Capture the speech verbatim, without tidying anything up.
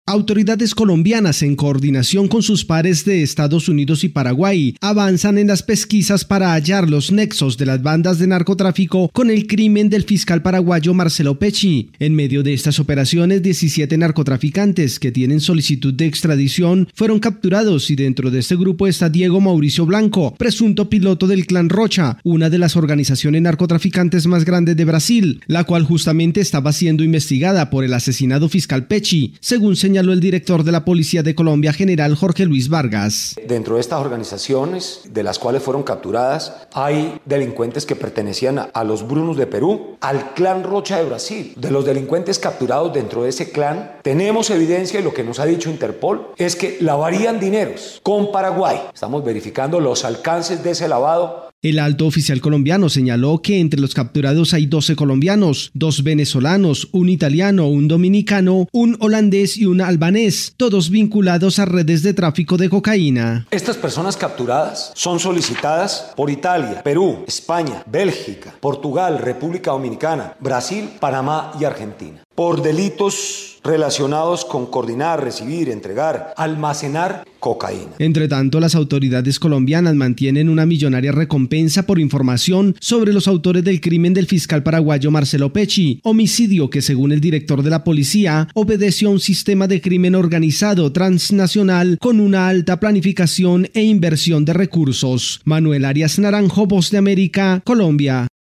Autoridades colombianas, en coordinación con sus pares de Estados Unidos y Paraguay, avanzan en las pesquisas para hallar los nexos de las bandas de narcotráfico con el crimen del fiscal paraguayo Marcelo Pecci. En medio de estas operaciones, diecisiete narcotraficantes que tienen solicitud de extradición fueron capturados, y dentro de este grupo está Diego Mauricio Blanco, presunto piloto del Clan Rocha, una de las organizaciones narcotraficantes más grandes de Brasil, la cual justamente estaba siendo investigada por el asesinado fiscal Pecci, según señaló el director de la Policía de Colombia, general Jorge Luis Vargas. Dentro de estas organizaciones, de las cuales fueron capturadas, hay delincuentes que pertenecían a los Brunos de Perú, al Clan Rocha de Brasil. De los delincuentes capturados dentro de ese clan, tenemos evidencia, y lo que nos ha dicho Interpol es que lavarían dineros con Paraguay. Estamos verificando los alcances de ese lavado. El alto oficial colombiano señaló que entre los capturados hay doce colombianos, dos venezolanos, un italiano, un dominicano, un holandés y un albanés, todos vinculados a redes de tráfico de cocaína. Estas personas capturadas son solicitadas por Italia, Perú, España, Bélgica, Portugal, República Dominicana, Brasil, Panamá y Argentina, por delitos relacionados con coordinar, recibir, entregar, almacenar cocaína. Entre tanto, las autoridades colombianas mantienen una millonaria recompensa por información sobre los autores del crimen del fiscal paraguayo Marcelo Pecci, homicidio que, según el director de la policía, obedeció a un sistema de crimen organizado transnacional con una alta planificación e inversión de recursos. Manuel Arias Naranjo, Voz de América, Colombia.